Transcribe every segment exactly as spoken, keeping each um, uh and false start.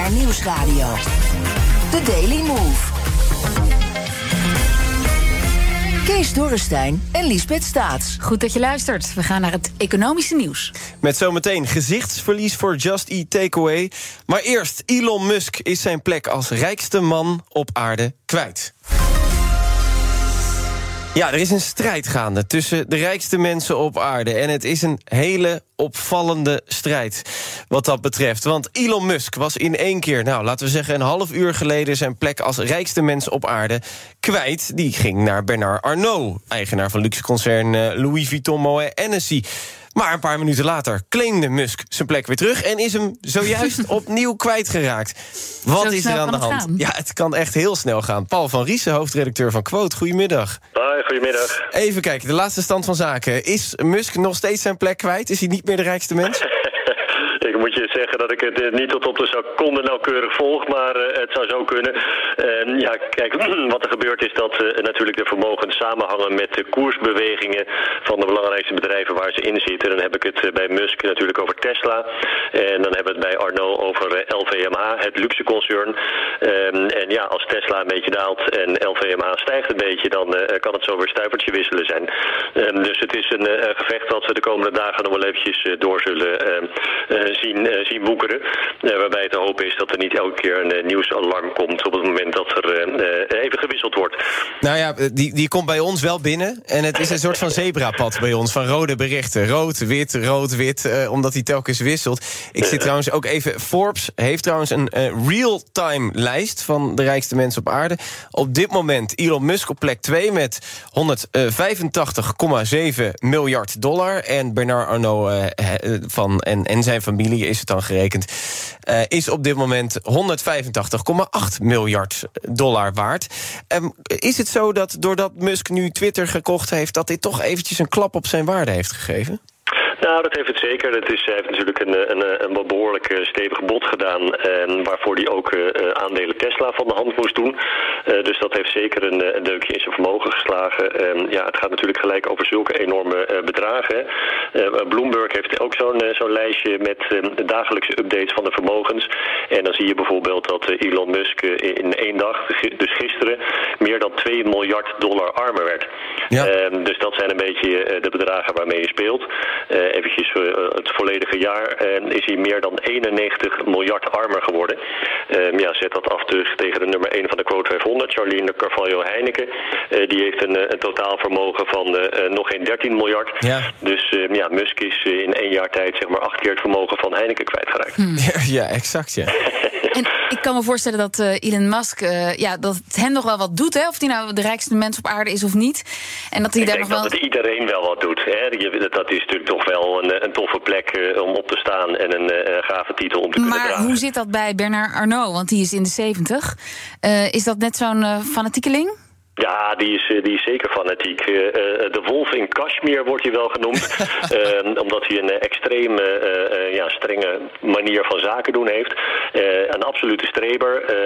R Nieuwsradio. The Daily Move. Kees Dorrestein en Liesbeth Staats. Goed dat je luistert. We gaan naar het economische nieuws. Met zometeen gezichtsverlies voor Just Eat Takeaway. Maar eerst, Elon Musk is zijn plek als rijkste man op aarde kwijt. Ja, er is een strijd gaande tussen de rijkste mensen op aarde. En het is een hele opvallende strijd wat dat betreft. Want Elon Musk was in één keer, nou, laten we zeggen een half uur geleden zijn plek als rijkste mens op aarde kwijt. Die ging naar Bernard Arnault, eigenaar van luxeconcern Louis Vuitton Moet Hennessy. Maar een paar minuten later claimde Musk zijn plek weer terug en is hem zojuist opnieuw kwijtgeraakt. Wat is er aan de hand? Ja, het kan echt heel snel gaan. Paul van Riesen, hoofdredacteur van Quote, goedemiddag. Hoi, goedemiddag. Even kijken, de laatste stand van zaken. Is Musk nog steeds zijn plek kwijt? Is hij niet meer de rijkste mens? Ik moet je zeggen dat ik het uh, niet tot op de seconde nauwkeurig volg, maar uh, het zou zo kunnen. Uh, ja, kijk, wat er gebeurt is dat uh, natuurlijk de vermogens samenhangen met de koersbewegingen van de belangrijkste bedrijven waar ze in zitten. Dan heb ik het uh, bij Musk natuurlijk over Tesla. En dan hebben we het bij Arnault over uh, L V M H, het luxeconcern. Um, en ja, als Tesla een beetje daalt en L V M H stijgt een beetje, dan uh, kan het zo weer stuivertje wisselen zijn. Um, dus het is een uh, gevecht dat we de komende dagen nog wel eventjes uh, door zullen uh, uh, zien, uh, zien woekeren. Uh, waarbij het de hoop is dat er niet elke keer een uh, nieuwsalarm komt op het moment dat er uh, uh, even gewisseld wordt. Nou ja, die, die komt bij ons wel binnen. En het is een soort van zebrapad bij ons, van rode berichten. Rood, wit, rood, wit, uh, omdat hij telkens wisselt. Ik zit trouwens ook even... Forbes heeft trouwens een uh, real-time lijst van de rijkste mensen op aarde. Op dit moment Elon Musk op plek twee met honderdvijfentachtig komma zeven miljard dollar. En Bernard Arnault uh, van, en, en zijn familie is het dan gerekend, uh, is op dit moment honderdvijfentachtig komma acht miljard dollar waard. Um, is het zo dat doordat Musk nu Twitter gekocht heeft, dat dit toch eventjes een klap op zijn waarde heeft gegeven? Nou, dat heeft het zeker. Het is, hij heeft natuurlijk een, een, een behoorlijk stevig bod gedaan, eh, waarvoor hij ook uh, aandelen Tesla van de hand moest doen. Uh, dus dat heeft zeker een, een deukje in zijn vermogen geslagen. Uh, ja, het gaat natuurlijk gelijk over zulke enorme uh, bedragen. Uh, Bloomberg heeft ook zo'n uh, zo'n lijstje met uh, dagelijkse updates van de vermogens. En dan zie je bijvoorbeeld dat uh, Elon Musk uh, in één dag, dus gisteren, meer dan twee miljard dollar armer werd. Ja. Uh, dus dat zijn een beetje uh, de bedragen waarmee je speelt. Uh, eventjes uh, het volledige jaar uh, is hij meer dan eenennegentig miljard armer geworden. Uh, ja, zet dat af dus tegen de nummer één van de Quote vijfhonderd, Charlene Carvalho Heineken. Uh, die heeft een, een totaal vermogen van uh, nog geen dertien miljard. Ja. Dus uh, ja, Musk is uh, in één jaar tijd zeg maar acht keer het vermogen van Heineken kwijtgeraakt. Hmm. Ja, ja, exact, ja. En ik kan me voorstellen dat uh, Elon Musk, uh, ja, dat het hem nog wel wat doet, hè, of hij nou de rijkste mens op aarde is of niet. En dat hij ik daar denk nog dat wel... het iedereen wel wat doet. Hè. Dat is natuurlijk toch wel een, een toffe plek uh, om op te staan en een uh, gave titel om te maar kunnen dragen. Maar hoe zit dat bij Bernard Arnault? Want die is in de zeventig. Uh, is dat net zo'n uh, fanatiekeling? Ja, die is, die is zeker fanatiek. Uh, de wolf in Kashmir wordt hij wel genoemd. uh, omdat hij een extreem uh, uh, ja, strenge manier van zaken doen heeft. Uh, een absolute streber. Uh,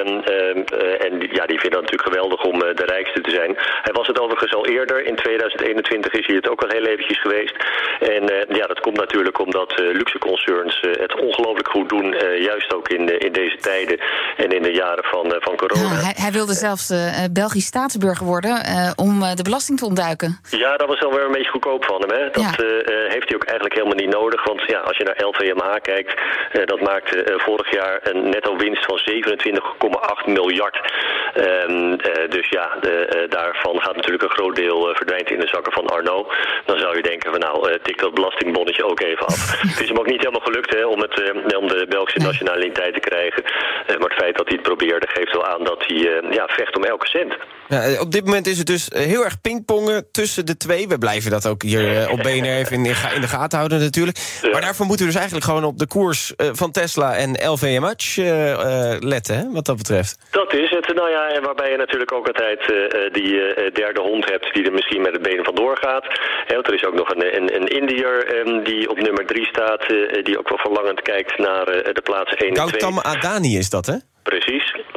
uh, en ja, die vindt het natuurlijk geweldig om uh, de rijkste te zijn. Hij was het overigens al eerder. In tweeduizend eenentwintig is hij het ook al heel eventjes geweest. En uh, ja, dat komt natuurlijk omdat uh, luxe concerns uh, het ongelooflijk goed doen. Uh, juist ook in, uh, in deze tijden en in de jaren van, uh, van corona. Ja, hij, hij wilde zelfs uh, Belgisch staatsburger worden uh, om uh, de belasting te ontduiken. Ja, dat was dan weer een beetje goedkoop van hem. Hè? Dat ja. uh, heeft hij ook eigenlijk helemaal niet nodig. Want ja, als je naar L V M H kijkt, uh, dat maakte uh, vorig jaar een netto winst van zevenentwintig komma acht miljard. Um, uh, dus ja, de, uh, daarvan gaat natuurlijk een groot deel uh, verdwijnt in de zakken van Arnault. Dan zou je denken van nou, uh, tik dat belastingbonnetje ook even af. Het is hem ook niet helemaal gelukt hè, om, het, uh, om de Belgische nee. nationaliteit te krijgen. Uh, maar het feit dat hij het probeerde geeft wel aan dat hij uh, ja, vecht om elke cent. Ja, op dit moment is het dus heel erg pingpongen tussen de twee. We blijven dat ook hier op B N R even in de gaten houden natuurlijk. Ja. Maar daarvoor moeten we dus eigenlijk gewoon op de koers van Tesla en L V M H uh, letten, hè, wat dat betreft. Dat is het. Nou ja, en waarbij je natuurlijk ook altijd uh, die uh, derde hond hebt die er misschien met het been vandoor gaat. He, want er is ook nog een, een, een Indiër um, die op nummer drie staat, uh, die ook wel verlangend kijkt naar uh, de plaats één en twee. Gautam Adani is dat, hè? Precies.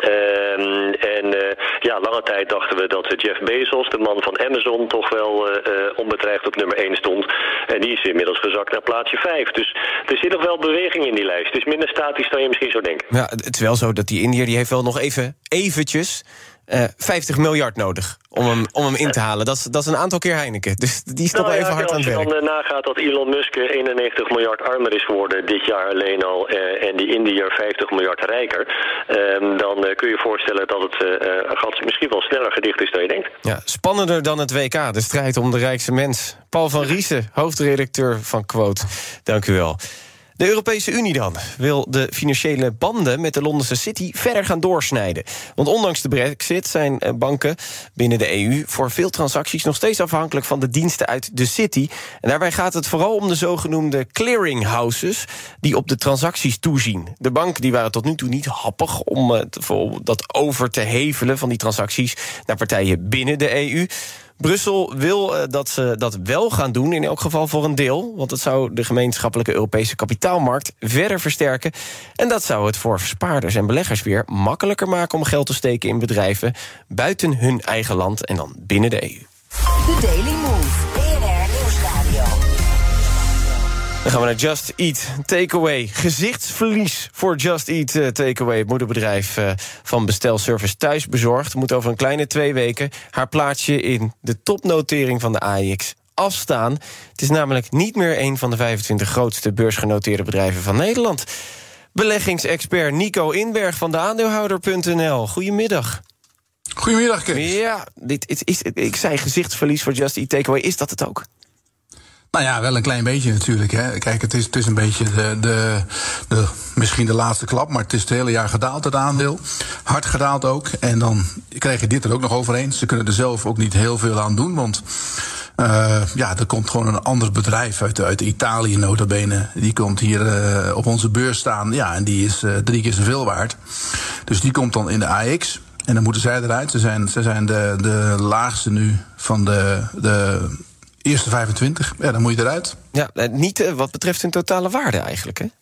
Um, en uh, ja, lange tijd dachten we dat Jeff Bezos, de man van Amazon, toch wel uh, uh, onbedreigd op nummer één stond. En die is inmiddels gezakt naar plaatsje vijf. Dus er zit nog wel beweging in die lijst. Het is minder statisch dan je misschien zou denken. Ja, het is wel zo dat die Indiër, die heeft wel nog even eventjes Uh, vijftig miljard nodig om hem, om hem in te halen. Dat is, dat is een aantal keer Heineken. Dus die is nou, nog ja, even hard aan het werk. Als je dan uh, nagaat dat Elon Musk eenennegentig miljard armer is geworden dit jaar alleen al, uh, en die Indiër vijftig miljard rijker, uh, dan uh, kun je je voorstellen dat het uh, gat misschien wel sneller gedicht is dan je denkt. Ja, spannender dan het W K, de strijd om de rijkste mens. Paul van Riesen, hoofdredacteur van Quote. Dank u wel. De Europese Unie dan wil de financiële banden met de Londense City verder gaan doorsnijden. Want ondanks de brexit zijn banken binnen de E U voor veel transacties nog steeds afhankelijk van de diensten uit de City. En daarbij gaat het vooral om de zogenoemde clearinghouses die op de transacties toezien. De banken die waren tot nu toe niet happig om dat over te hevelen van die transacties naar partijen binnen de E U. Brussel wil uh, dat ze dat wel gaan doen, in elk geval voor een deel. Want dat zou de gemeenschappelijke Europese kapitaalmarkt verder versterken. En dat zou het voor spaarders en beleggers weer makkelijker maken om geld te steken in bedrijven buiten hun eigen land en dan binnen de E U. The Daily Move, B N R Nieuwsradio. Dan gaan we naar Just Eat Takeaway. Gezichtsverlies voor Just Eat uh, Takeaway. Het moederbedrijf uh, van bestelservice Thuisbezorgd moet over een kleine twee weken haar plaatsje in de topnotering van de A E X afstaan. Het is namelijk niet meer een van de vijfentwintig grootste beursgenoteerde bedrijven van Nederland. Beleggingsexpert Nico Inberg van de aandeelhouder punt n l. Goedemiddag. Goedemiddag, Kees. Ja, dit is, is, ik zei gezichtsverlies voor Just Eat Takeaway. Is dat het ook? Nou ja, wel een klein beetje natuurlijk. Hè. Kijk, het is, het is een beetje de, de, de, misschien de laatste klap, maar het is het hele jaar gedaald, het aandeel. Hard gedaald ook. En dan krijg je dit er ook nog overheen. Ze kunnen er zelf ook niet heel veel aan doen, want uh, ja, er komt gewoon een ander bedrijf uit, uit Italië, nota bene. Die komt hier uh, op onze beurs staan, ja, en die is uh, drie keer zoveel waard. Dus die komt dan in de A E X. En dan moeten zij eruit. Ze zijn, ze zijn de, de laagste nu van de, de eerste vijfentwintig. Ja, dan moet je eruit. Ja, niet uh, wat betreft hun totale waarde eigenlijk, hè?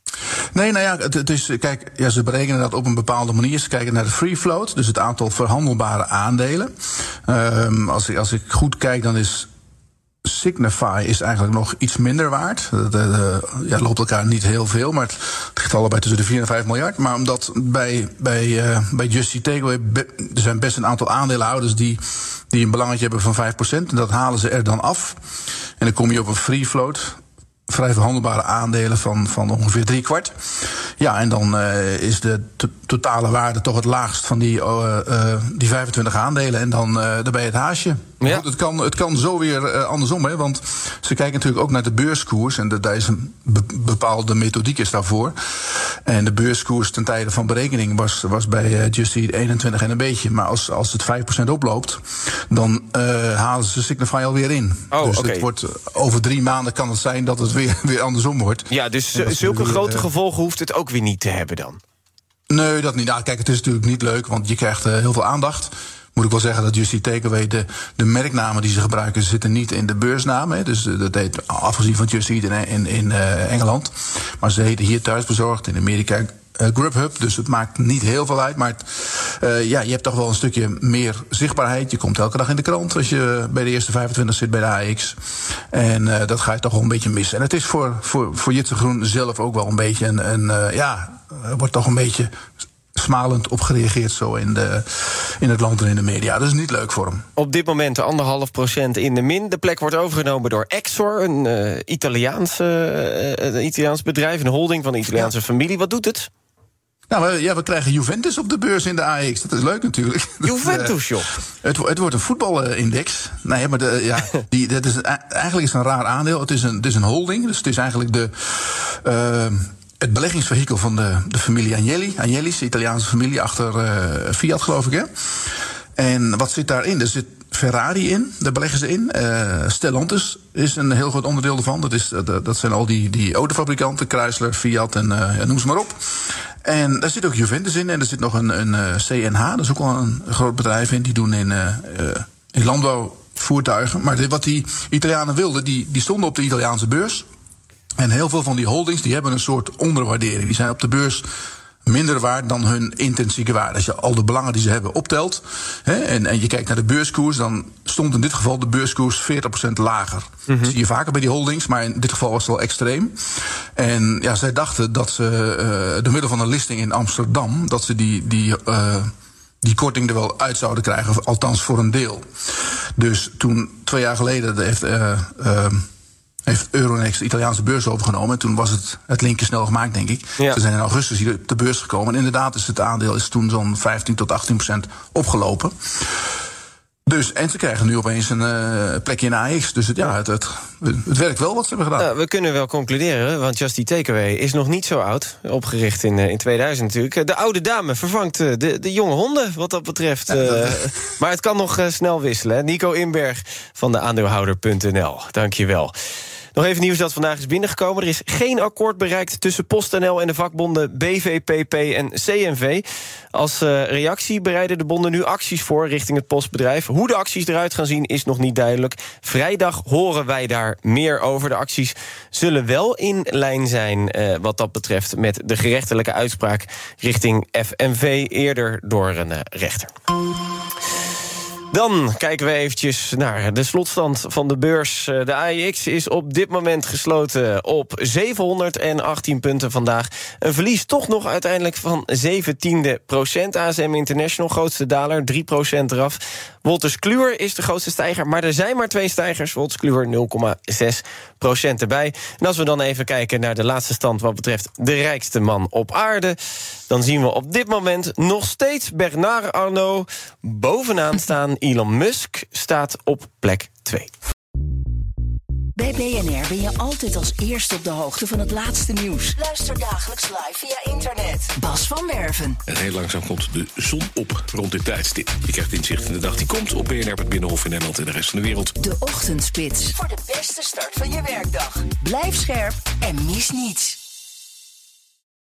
Nee, nou ja, het, het is, kijk, ja, ze berekenen dat op een bepaalde manier. Ze kijken naar de free float, dus het aantal verhandelbare aandelen. Um, als, ik, als ik goed kijk, dan is Signify is eigenlijk nog iets minder waard. Dat uh, ja, loopt elkaar niet heel veel, maar het ligt allebei tussen de vier en vijf miljard. Maar omdat bij, bij, uh, bij Just Eat Takeaway be, er zijn best een aantal aandeelhouders die, die een belangetje hebben van vijf procent. En dat halen ze er dan af. En dan kom je op een free float, vrij verhandelbare aandelen van, van ongeveer drie kwart. Ja, en dan uh, is de to- totale waarde toch het laagst van die, uh, uh, die vijfentwintig aandelen. En dan, uh, dan ben je het haasje. Ja. Goed, het, kan, het kan zo weer uh, andersom, hè, want ze kijken natuurlijk ook naar de beurskoers. En de, daar is een be- bepaalde methodiek is daarvoor. En de beurskoers ten tijde van berekening was, was bij uh, Just Eat eenentwintig en een beetje. Maar als, als het vijf procent oploopt, dan uh, halen ze Signify alweer in. Oh, dus okay. het wordt, over drie maanden kan het zijn dat het weer, weer andersom wordt. Ja, dus z- zulke weer, grote uh, gevolgen hoeft het ook weer niet te hebben dan? Nee, dat niet. Nou, kijk, het is natuurlijk niet leuk, want je krijgt uh, heel veel aandacht. Moet ik wel zeggen dat Just Eat Takeaway, de, de merknamen die ze gebruiken, zitten niet in de beursnamen. Hè. Dus uh, dat heet, afgezien van Just Eat in, in, in uh, Engeland. Maar ze heten hier Thuisbezorgd, in Amerika uh, Grubhub. Dus het maakt niet heel veel uit. Maar het, uh, ja, je hebt toch wel een stukje meer zichtbaarheid. Je komt elke dag in de krant als je bij de eerste vijfentwintig zit bij de A E X. En uh, dat ga je toch wel een beetje missen. En het is voor, voor, voor Jitse Groen zelf ook wel een beetje een, een uh, ja, er wordt toch een beetje smalend op gereageerd zo in, de, in het land en in de media. Dat is niet leuk voor hem. Op dit moment anderhalf procent in de min. De plek wordt overgenomen door Exor, een uh, Italiaans, uh, een Italiaans bedrijf, een holding van een Italiaanse ja. familie. Wat doet het? Nou, we, ja, we krijgen Juventus op de beurs in de A E X. Dat is leuk natuurlijk. Juventus, joh. Het, het wordt een voetbalindex. Nee, maar de, ja, die, dat is, eigenlijk is het een raar aandeel. Het is een, het is een holding, dus het is eigenlijk de Uh, het beleggingsvehikel van de, de familie Agnelli. Agnelli's, de Italiaanse familie, achter uh, Fiat, geloof ik, hè. En wat zit daarin? Er zit Ferrari in, daar beleggen ze in. Uh, Stellantis is een heel groot onderdeel ervan. Dat, is, dat, dat zijn al die, die autofabrikanten, Chrysler, Fiat en uh, ja, noem ze maar op. En daar zit ook Juventus in en er zit nog een, een uh, C N H, dat is ook wel een groot bedrijf in. Die doen in, uh, uh, in landbouwvoertuigen. Maar wat die Italianen wilden, die, die stonden op de Italiaanse beurs. En heel veel van die holdings die hebben een soort onderwaardering. Die zijn op de beurs minder waard dan hun intrinsieke waarde. Als je al de belangen die ze hebben optelt, hè, en, en je kijkt naar de beurskoers, dan stond in dit geval de beurskoers veertig procent lager. Mm-hmm. Dat zie je vaker bij die holdings, maar in dit geval was het wel extreem. En ja, zij dachten dat ze uh, door middel van een listing in Amsterdam, dat ze die, die, uh, die korting er wel uit zouden krijgen, althans voor een deel. Dus toen, twee jaar geleden, heeft... Uh, uh, heeft Euronext de Italiaanse beurs overgenomen. En toen was het, het linkje snel gemaakt, denk ik. Ja. Ze zijn in augustus hier op de beurs gekomen. En inderdaad is het aandeel is toen zo'n vijftien tot achttien procent opgelopen. Dus, en ze krijgen nu opeens een uh, plekje in A X. Dus het, ja, het, het, het werkt wel wat ze hebben gedaan. Nou, we kunnen wel concluderen, want Just Eat Takeaway is nog niet zo oud. Opgericht in, in tweeduizend natuurlijk. De oude dame vervangt de, de jonge honden, wat dat betreft. Ja, dat... Uh, maar het kan nog uh, snel wisselen. Hè? Nico Inberg van de aandeelhouder punt n l. Dank je wel. Nog even nieuws dat vandaag is binnengekomen. Er is geen akkoord bereikt tussen PostNL en de vakbonden B V P P en C N V. Als uh, reactie bereiden de bonden nu acties voor richting het postbedrijf. Hoe de acties eruit gaan zien is nog niet duidelijk. Vrijdag horen wij daar meer over. De acties zullen wel in lijn zijn uh, wat dat betreft met de gerechtelijke uitspraak richting F N V eerder door een uh, rechter. Dan kijken we eventjes naar de slotstand van de beurs. De A E X is op dit moment gesloten op zevenhonderdachttien punten vandaag. Een verlies toch nog uiteindelijk van zeventiende procent. A S M International, grootste daler, drie procent eraf. Wolters Kluwer is de grootste stijger, maar er zijn maar twee stijgers. Wolters Kluwer nul komma zes procent erbij. En als we dan even kijken naar de laatste stand wat betreft de rijkste man op aarde, dan zien we op dit moment nog steeds Bernard Arnault bovenaan staan. Elon Musk staat op plek twee. Bij B N R ben je altijd als eerste op de hoogte van het laatste nieuws. Luister dagelijks live via internet. Bas van Werven. En heel langzaam komt de zon op rond dit tijdstip. Je krijgt inzicht in de dag die komt op B N R, het Binnenhof in Nederland en de rest van de wereld. De Ochtendspits. Voor de beste start van je werkdag. Blijf scherp en mis niets.